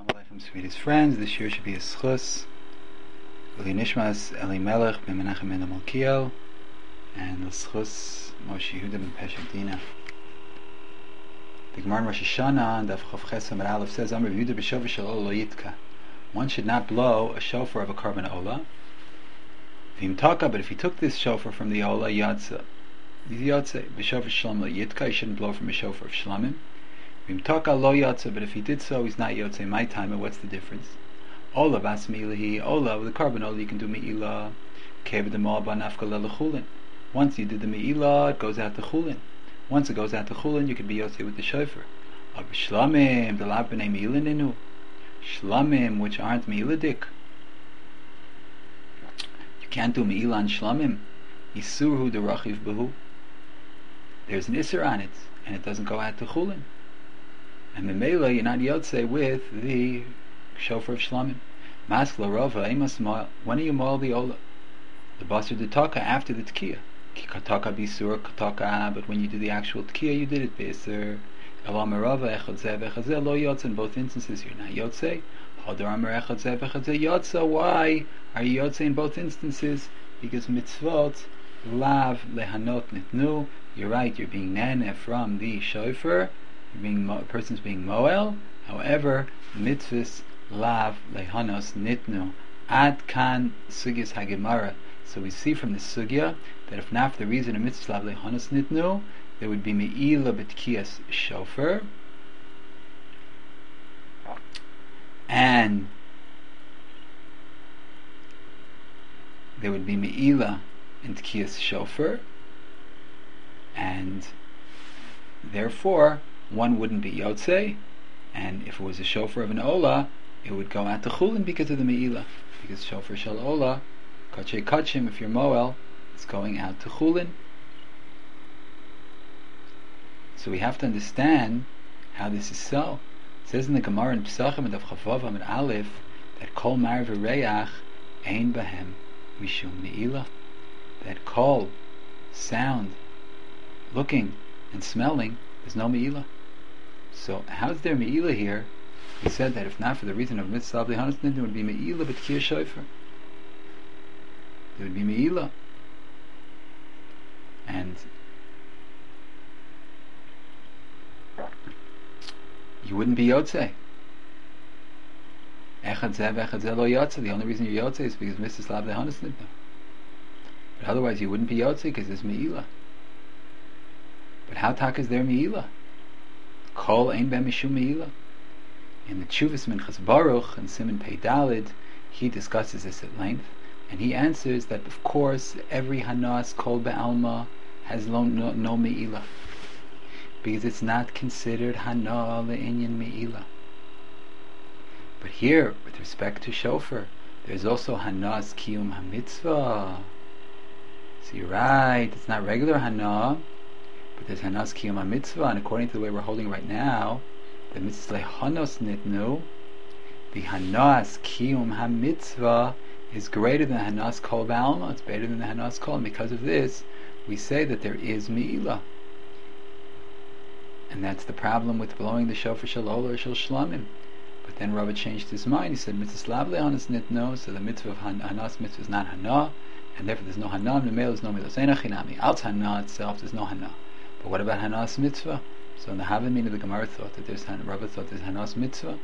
Shalom Aleichem, sweetest friends. This year should be a schus. Uli Nishmas Eli Melech ben Menachem ben Malkiel, and the schus Moshe Yehuda ben Peshach Dina. The Gemara in Rosh Hashanah and Daf Chav Chesam and Aleph says, Amar Yehuda b'shofar shel ola lo yitka. One should not blow a shofar of a carbon ola. V'im taka, but if he took this shofar from the ola, yatsa. Yatsa b'shofar shalom lo yitka. He shouldn't blow from a shofar of shlamim. V'im taka lo yatsa, but if he did so, he's not yotze. My time, and what's the difference? Ola bas mi'ilahi. Ola, with the carbon ola, you can do mi'ilah. Keved the ma'al ba'nafka lelechulin. Once you did the mi'ilah, it goes out to chulin. Once it goes out to chulin, you can be yotze with the shofar. But shlamim, the lav b'nei mi'ilah ninu. Shlamim, which aren't mi'iladik. You can't do mi'ilah on shlamim. Isurhu derachiv behu. There's an isur on it, and it doesn't go out to chulin. And memela, you're not yotze with the shofar of shlamim. Maskla rova emas moel. When are you moel the ola? The basar de taka after the tkiyah. Ki kataka bisur kataka. But when you do the actual tkiyah, you did it bisur. Elam rova echad zeh vechad zeh lo yotze. In both instances, you're not yotze. Hadar amar echad zeh vechad zeh yotze. Why are you yotze in both instances? Because mitzvot lav lehanot nitnu. You're right. You're being nana from the shofar. A person's being moel. However, mitzvahs lav lehanos nitnu ad kan sugyas hagemara. So we see from the sugya that if not for the reason of mitzvahs lav lehanos nitnu, there would be me'ilah b'tkiyas shofar, and there would be me'ilah in tkiyas shofar, and therefore one wouldn't be yotze, and if it was a shofar of an ola, it would go out to chulin because of the me'ilah. Because shofar shel ola, kachay kachim, if you're moel, it's going out to chulin. So we have to understand how this is so. It says in the Gemara in Pesachim and Daf Chavav Amid Aleph that kol mar v'reach ein bahem mishum me'ilah. That kol, sound, looking and smelling, there's no me'ilah. So how's there me'ilah here? He said that if not for the reason of mitzvah lehanos nitnu, there would be me'ilah b'tkiyah shofar. There would be me'ilah, and you wouldn't be yotze. Echad zeh v'echad zeh lo yotze. The only reason you're yotze is because mitzvah lehanos nitnu. But otherwise you wouldn't be yotze because there's me'ilah. But how tak is there me'ilah? Kol ein ben mishum me'ilah. In the Tshuvas Minchas Baruch and Siman Pei Dalid, he discusses this at length, and he answers that of course every hanas kol be'alma has no me'ilah, because it's not considered hana le'inyan me'ilah. But here, with respect to shofar, there's also hanas kiyum hamitzvah. So you're right, it's not regular hana, but there's hanas kiyum hamitzvah, and according to the way we're holding right now, the mitzvah hanos nitnu, the hanas kiyum hamitzvah is greater than hanas kol ba'alma. It's better than the hanas kol, and because of this, we say that there is me'ilah. And that's the problem with blowing the shofar shel ola or shel shlamim. But then Rava changed his mind. He said mitzvah lav lehanos nitnu, so the mitzvah of hanas mitzvah is not hana, and therefore there's no hana. The male is no milos einachinami. Alt hana itself, there's no hana. But what about hanas mitzvah? So in the Havamina, the Gemara thought that Rava thought there's hanas mitzvah.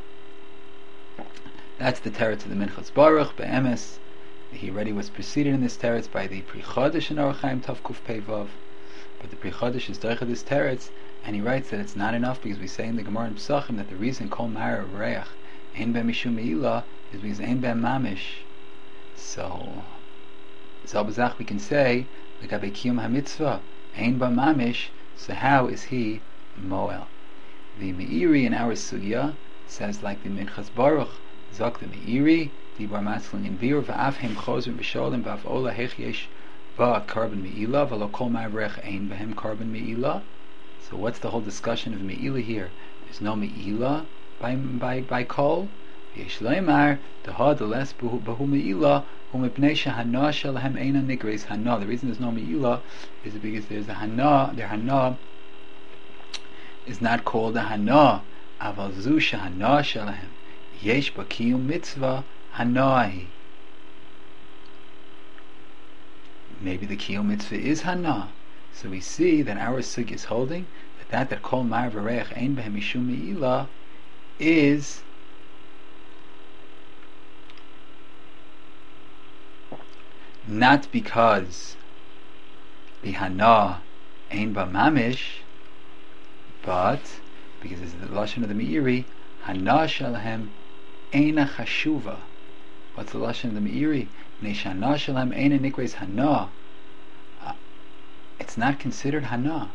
That's the teretz of the Minchas Baruch. Be'emes, he already was preceded in this teretz by the Pri Chodesh in Orach Chaim Tav Kuf Pei Vav. But the Pri Chodesh is doicha this teretz, and he writes that it's not enough because we say in the Gemara in Pesachim that the reason kol ma'ar reach ein ben mishum me'ilah is because ein ben mamish. So Zalbazach we can say l'gabei kiyum hamitzvah ein ben mamish. So how is he moel? The Meiri in our sugya says like the Minchas Baruch, Zok the Meiri, Dibar Matzlin in Vir, V'af hem chozim b'sholim, V'af ola hech yesh ba carbon me'ilah, V'lo kol ma'avrech ein b'hem carbon me'ilah. So what's the whole discussion of me'ilah here? There's no me'ilah by kol. Yesh leimar, Deha deles b'hu me'ilah, Hu mipnei shehana shelahem eina nigreis hana. The reason there's no me'ilah is because there's a hana, their hana is not called a hana, aval zu shehana shelahem. yesh ba kiyum mitzvah hanahi. Maybe the kiyum mitzvah is hana. So we see that our sugya is holding that kol mar v'reich ein behem mishum meila is not because the hana ein ba mamish, but because it's the lashon of the Meiri, hana shalhem eina chashuva. What's the lashon of the Meiri? Neshana shalhem eina nikres hana. It's not considered hana.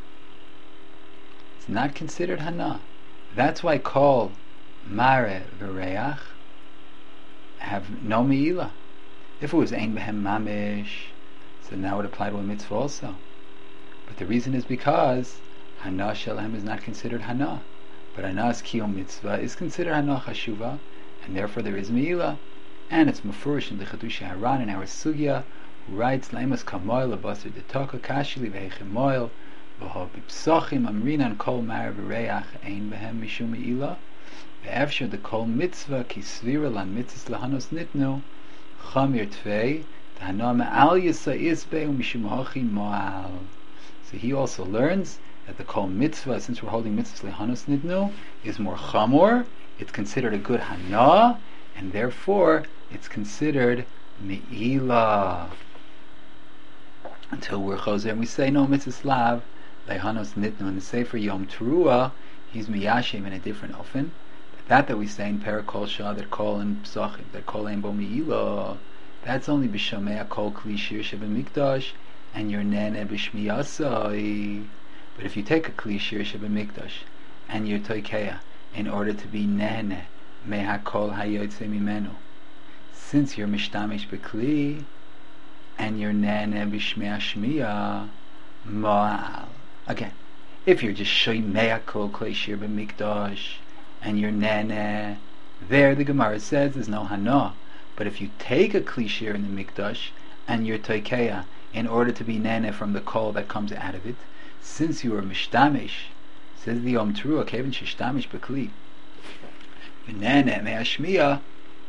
It's not considered hana. That's why kol mare v'reach have no meila. If it was ein behem mamish, so now it would apply to a mitzvah also. But the reason is because hana shalhem is not considered hana, but hana's kiyum mitzvah is considered hana chashuva, and therefore there is meila, and it's mafurish in the Chedush Haran in our sugya, who writes leimas kamoil abasir detaka kashili vehechem moil v'ho b'psachim amrinan kol mar v'reach ein behem mishum meila ve'efshar the kol mitzvah ki svira lan mitzvahs lahanos nitnu chamir tvei hana me'al yisa isbe u'mishum hachi mo'al. So he also learns that the kol mitzvah, since we're holding mitzvahs lahanos nitnu, is more chamor. It's considered a good hana, and therefore it's considered me'ila. Until we're choser and we say no mitzvahs lav lehanos nitnu in the sefer Yom Teruah, he's miyashem in a different often. That we say in Parakol Shah, that kol and psachim, that kol ein bo me'ila, that's only b'shamei kol kli shir shebemikdash and your nene b'shmiyasai. But if you take a kli shir shebemikdash and your toikeya in order to be nene mehakol hayotze mimenu, since you're mishtamish b'kli and you're nene b'shmei shmiya ma'al. Again, if you're just shoymei kol kli shir b'mikdash and your nene, there the Gemara says there's no hana. But if you take a klishir in the mikdash and your toikeya in order to be nene from the kol that comes out of it, since you are mishtamish, says the Yom Teruah, kevin shishtamish b'kli nene me'ashmiya,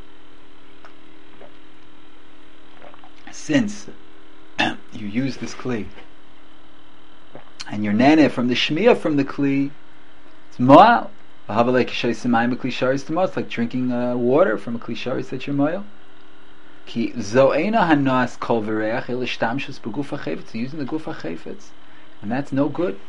since you use this kli and your nene from the shmiya from the kli, it's mo'al. It's like drinking water from a klisharis that you're moil. Ki zo'ena hanas kol v'reach elishtamshus b'guf ha'chayfetz, using the guf ha'chayfetz, and that's no good.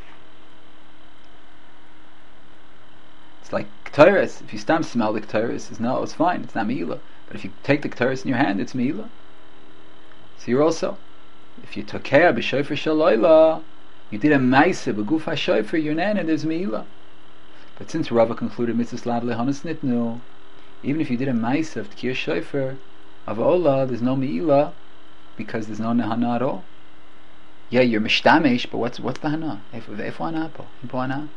It's like k'tayres. If you stam smell the k'tayres, it's fine. It's not meila. But if you take the k'tayres in your hand, it's meila. So you're also, if you tokeya b'shayfer shalayla, you did a ma'aseh b'guf ha'shayfer, your nan, and there's meila. But since Rava concluded mitzvahs lav lehanos nitnu, even if you did a ma'aseh of tkir shayfer of ola, there's no meila because there's no nehana at all. Yeah, you're mishtamish, but what's the hana? Eifo hana po? Impo hana?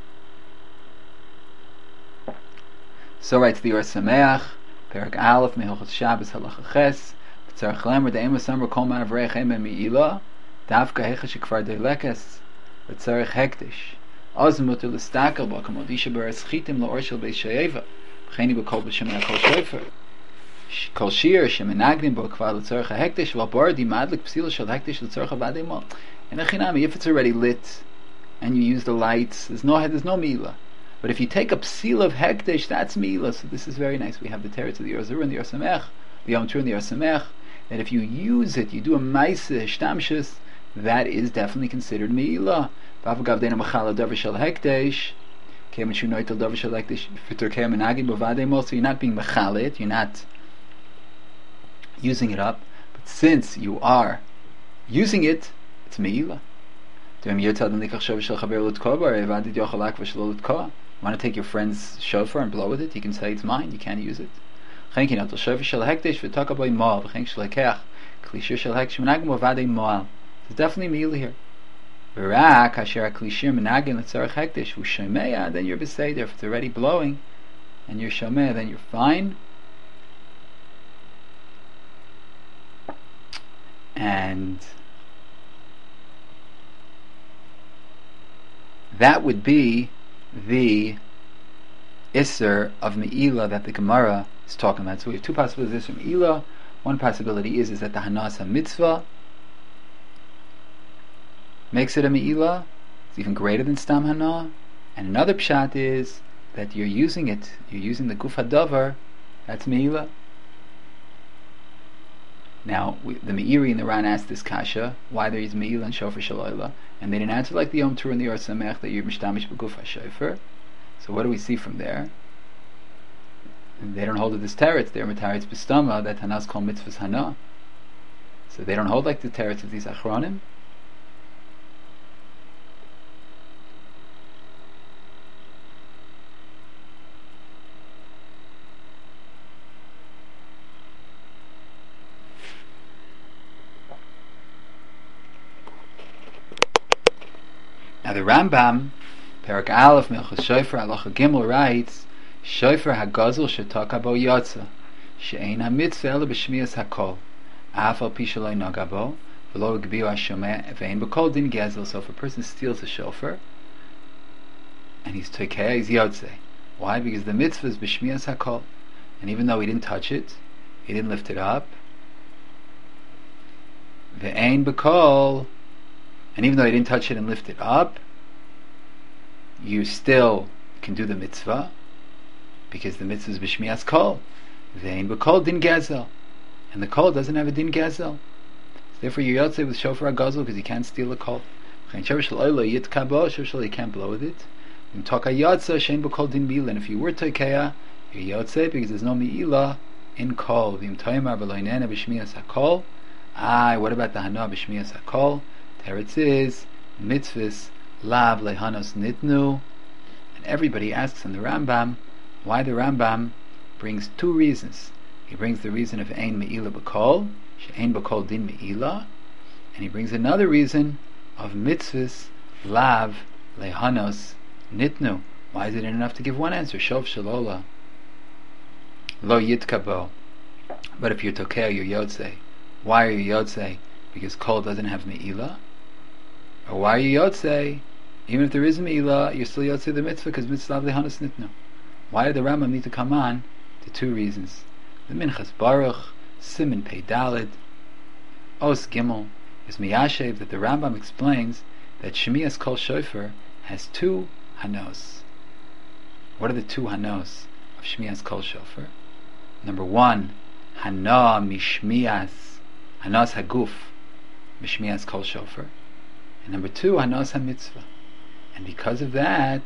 So writes the Or Sameach, Perak Aleph, Mehilchot Shabbos Halacha Ches, B'tzarech Lemer De'ema Samar Kol Man Avrei Chem Me'ila, Davka Hecha Shekvar Deilekes, B'tzarech Hektish. Azmut l'stakel b'akom odisha beres chitim la'or shel beis shayeva b'cheni b'kol b'shemei kol shofer kol shir shemenagdim bo kvar l'tzorach ha'hektish v'albar di madlik psila shel hektish l'tzorach avadei mal. And echinami, if it's already lit and you use the lights, there's no mila. But if you take a psila of hektish, that's mila. So this is very nice. We have the teretz of the Or Zarua and the Or Samech, the Yom Teruah and the Or Samech, that if you use it, you do a ma'aseh shtamshus, that is definitely considered mila. So you're not being mechalet, you're not using it up, but since you are using it, it's meila. Want to take your friend's shofar and blow with it? You can say it's mine, you can't use it. It's definitely meila here. Then you're beseder. If it's already blowing and you're shomeh, then you're fine. And that would be the Isser of Me'ila that the Gemara is talking about. So we have two possibilities from Me'ila. One possibility is that the Hanas HaMitzvah makes it a Me'ila. It's even greater than Stam Hana. And another pshat is that you're using the Guf HaDavar, that's Me'ila. Now, the Meiri and the Ran asked this kasha, why there is Me'ila and Shofar Shalayla, and they didn't answer like the Yom Tur and the Or Samech that you're Mishtamish B'Guf HaShofar. So what do we see from there? They don't hold it as teretz, they're metaretz b'stama, that Hanas called mitzvahs Hana. So they don't hold like the teretz of these Achronim. Now the Rambam, Perak Aleph, Milchus Shofar, Halacha Gimel writes, Shofar hagazel shetaka bo yotza, she'ein ha-mitzvah ela b'shmiyas hakol, af al pi shaloi naga bo, v'lo gbiu ha-shomeh, ve'ein b'kol din gezel. So if a person steals a shofar, and he's tokea, he's yotze. Why? Because the mitzvah is b'shmiyas hakol, and even though he didn't touch it, he didn't lift it up, ve'ein b'kol, and even though he didn't touch it and lift it up, you still can do the mitzvah, because the mitzvah is b'shmiyas kol. Ve'ein b'kol din gezel, and the kol doesn't have a din gezel. So therefore you yotze with shofar hagazel because you can't steal a kol. Shofar shel yitka bo, shofar you can't blow with it. And toka yotze shein b'kol din mi'ila, and if you were tokeya, you're yotze because there's no mi'ila in kol. V'im toimar v'lo inena b'shmiyas hakol. What about the hana b'shmiyas hakol? Teretz is mitzvahs lav lehanos nitnu, and everybody asks in the Rambam why the Rambam brings two reasons. He brings the reason of ein me'ila b'kol, she'ein b'kol din me'ila, and he brings another reason of mitzvahs lav lehanos nitnu. Why is it enough to give one answer? Shov shalola lo yitkabo. But if you're tokea, you're yotze. Why are you yotze? Because kol doesn't have me'ila. Or why are you yotze? Even if there is me'ila, you're still yotze the mitzvah because mitzvah lav lehanos nitnu. Why did the Rambam need to come on to two reasons? The Minchas Baruch, Siman Pei Daled, Os Gimel, is miyashev that the Rambam explains that Shmiyas Kol Shofar has two hanos. What are the two hanos of Shmiyas Kol Shofar? Number one, hana mishmiyas, hanos haguf, mishmiyas Kol Shofar. And number two, hanos ha-mitzvah. And because of that,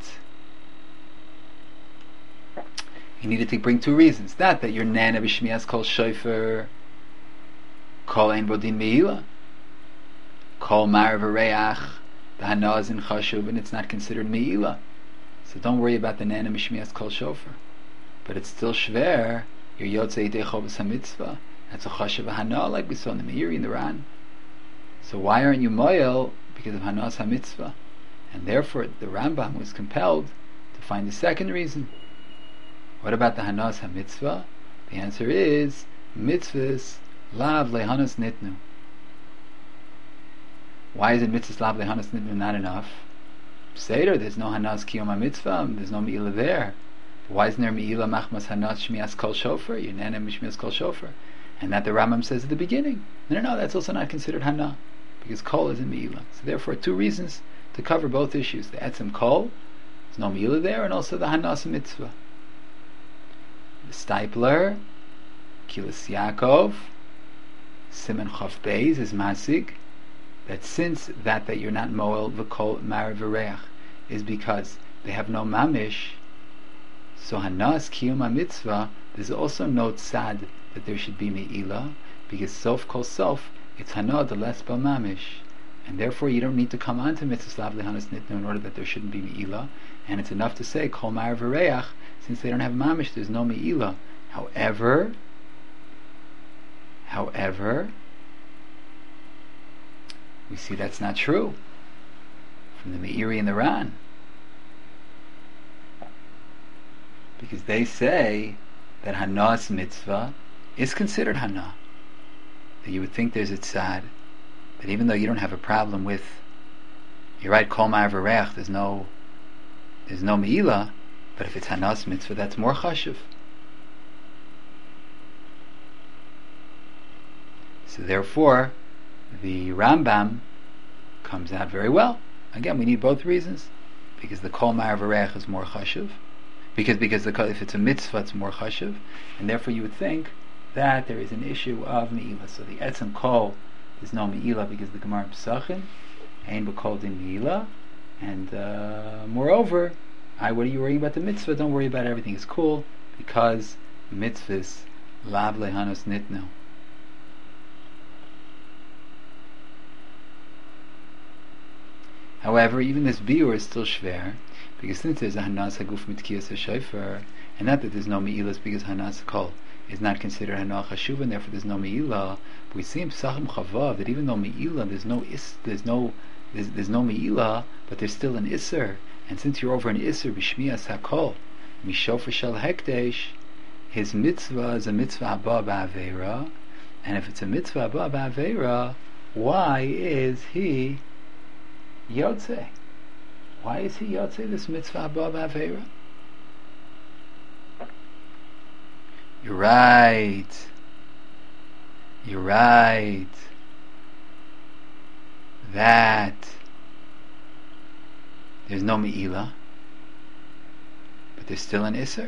he needed to bring two reasons. That you're nana b'shmiyas kol shofar, kol ein bodin me'ila, kol mar v'reach, the hana is in chashuv, and it's not considered me'ila. So don't worry about the nana b'shmiyas kol shofar. But it's still shver, you're yotzei yidei chovos ha-mitzvah. That's a chashuv hana, like we saw in the Meiri and the Ran. So why aren't you moyel? Because of hanas ha-mitzvah. And therefore the Rambam was compelled to find the second reason. What about the hanas ha-mitzvah? The answer is mitzvahs lav lehanos nitnu. Why is it mitzvahs lav lehanos nitnu not enough? Seder, there's no hanas kiyom ha-mitzvah, there's no me'ila there. Why isn't there me'ila machmas hanas shmiyas kol shofar? Yinana mishmiyas kol shofar. And that the Rambam says at the beginning. No, that's also not considered hana, because kol is in me'ila. So therefore two reasons to cover both issues. The etzem kol, there's no me'ila there, and also the hanas mitzvah. The Stipler, Kilas Yaakov, Siman Chav Beis is masig that since that you're not moel v'kol mar v'reach is because they have no mamish, so hanas kiyum ha-mitzvah, there's also no tzad that there should be me'ila, because sof kol sof, it's hana the less bal mamish, and therefore you don't need to come on to mitzvah lav lehanos nitnu in order that there shouldn't be me'ila, and it's enough to say kol mar v'reach. Since they don't have mamish, there's no me'ila. However, we see that's not true from the Meiri and the Ran, because they say that hanas mitzvah is considered hana. That you would think there's a tzad, that even though you don't have a problem with, you're right, kol ma'ar v'reach, there's no me'ila, But if it's Hanas Mitzvah, that's more chashuv. So therefore, the Rambam comes out very well. Again, we need both reasons, because the Kol Ma'ar V'Reich is more chashuv, because if it's a mitzvah, it's more chashuv, and therefore you would think that there is an issue of Me'ilah. So the Etzem Kol is no Me'ilah because the Gemara Pesachim Ein B'Kol Din Me'ilah, and moreover, what are you worrying about the mitzvah? Don't worry about it. Everything is cool because mitzvahs Lav Lehanos Nitnu. However, even this biur is still shver, because since there's a hanas haguf mitkiyas hashayfer, and not that there's no me'ilas because hanas kol is not considered hanah chashuv, and therefore there's no me'ilah. But we see in Pesachim Chavav that even though me'ilah there's no me'ilah, but there's still an iser. And since you're over an iser b'shmiyas hakol mishofer shel hekdesh, his mitzvah is a mitzvah haba ba'aveira, and if it's a mitzvah haba ba'aveira, why is he Yotze? Why is he Yotze this mitzvah above Aveira? You're right. That there's no Me'ilah, but there's still an Isser.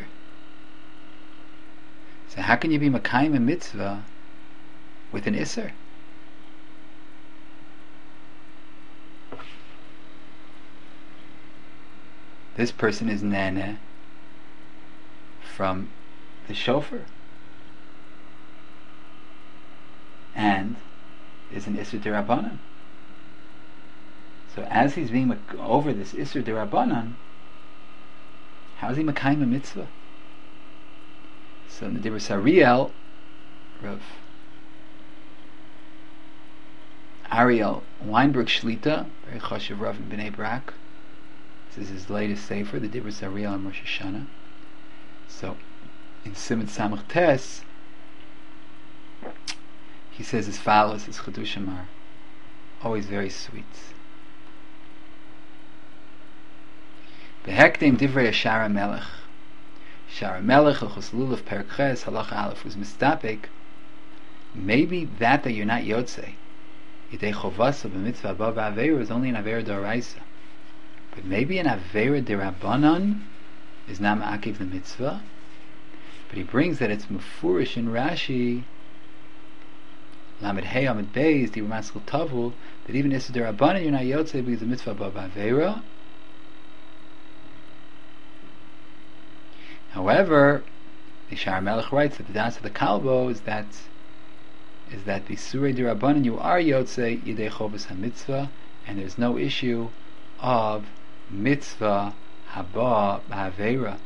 So how can you be Makayim a mitzvah with an Isser? This person is nene from the shofar, and is an Isser D'Rabbanan. So as he's being over this Isser D'Rabbanan, how is he Makayim a mitzvah? So in the Dibur Sariel, Rav Ariel Weinberg Shlita, very chashuv Rav in Bnei Brak. This is his latest sefer, the Dibur Sariel on Rosh Hashanah. So in Siman Samach Tes, he says as follows: his Chidushim are always very sweet. Behektem divrei Shara Melech. Shara Melech Hilchos Lulav Perek Ches Halacha Aleph was mistapek. Maybe that you're not Yotzei Yidei Chovasa b'mitzvah above Aveira is only an Aveira D'Oraisa. But maybe an Aveira D'Rabbanan is not ma'akiv the mitzvah. But he brings that it's mufurish in Rashi, Lamed Hey Amid Beis, Dibur Maskil Tavul, that even Issa D'Rabbanan you're not Yotzei because the mitzvah above Aveira. However, the Shar Melech writes that the dance of the Kalbo is that the Surei D'Rabbanan you are Yotzei Yidei Chovas HaMitzvah, and there's no issue of mitzvah haba ba'aveira.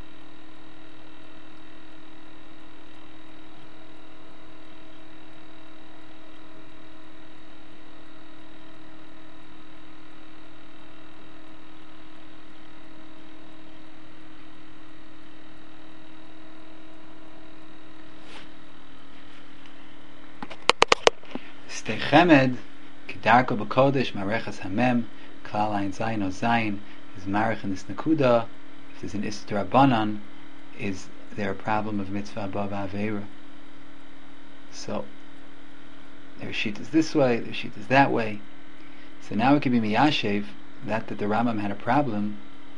Stechemed Kedarko B'Kodesh Marechas Hamem Klal Ayin Zayin O Zayin is marich in this Nakuda. If there's an Isser D'Rabbanan, is there a problem of mitzvah above Aveira? So their sheet is this way, their sheet is that way. So now it can be miyashev that the Rambam had a problem.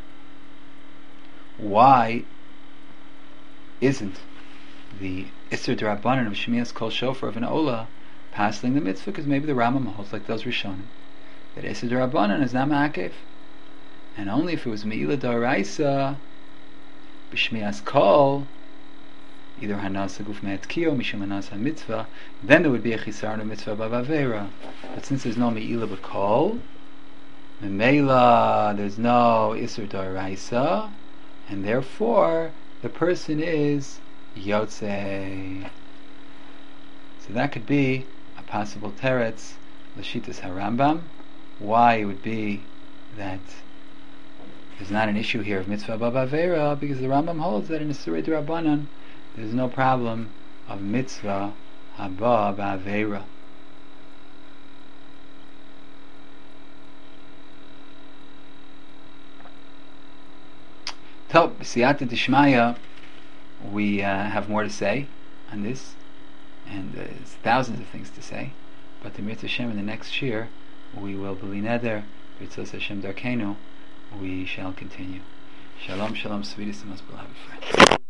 Why isn't the Isser D'Rabbanan of Shmias Kol Shofar of an Ola passing the mitzvah? Because maybe the Rambam holds like those Rishonim that Isser D'Rabbanan is not ma'akev, and only if it was Me'ilah D'Oraisa b'Shmias Kol, either Hanas Haguf Me'atkio Mishum Hanas HaMitzvah, then there would be a Chisarnu Mitzvah B'Av Aveira. But since there's no Me'ilah B'Kol, Me'ela there's no Isser D'Oraisa, and therefore the person is Yotzei. So that could be a possible teretz l'shitas HaRambam, why it would be that there's not an issue here of mitzvah b'av aveira, because the Rambam holds that in a Surei D'Rabbanan there's no problem of mitzvah haba ba'aveira. So, Siyata Dishmaya, we have more to say on this, and there's thousands of things to say, but the Mirza Hashem in the next year, we will beli neder, B'tzos Hashem Darkenu, we shall continue. Shalom, shalom, sweetest and most beloved friends.